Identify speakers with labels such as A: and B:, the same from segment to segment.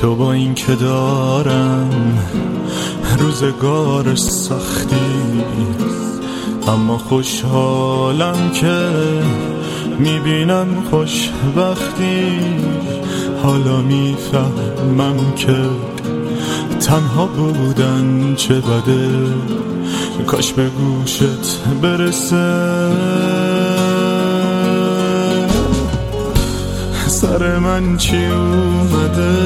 A: تو با این که دارم روزگار سختی، اما خوشحالم که میبینم خوشبختی. حالا میفهمم که تنها بودن چه بده، کاش به گوشت برسه. سر من چی اومده،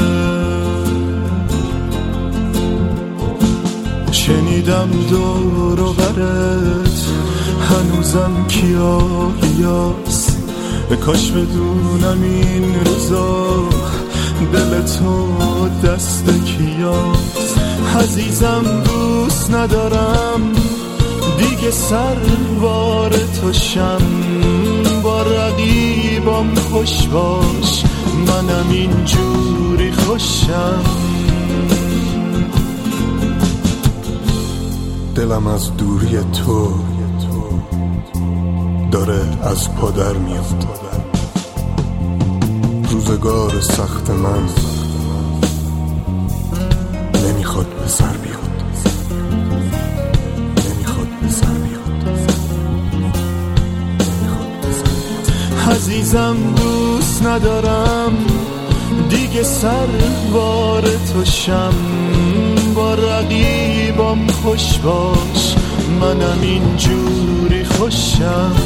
A: شنیدم دور و برت هنوزم کیاست. کاش بدونم این روزا دل تو دست کیاست. عزیزم دوست ندارم دیگه سروار توشم، با رقیبم خوش باش منم اینجوری خوشم.
B: دلم از دوری تو داره از پا در میاد. روزگار سخت من نمیخواد به سر بیاد، نمیخواد به سر بیاد، نمیخواد به سر بیاد.
A: عزیزم دوست ندارم دیگه سروار توشم، با رقیبم خوش باش منم اینجوری خوشم.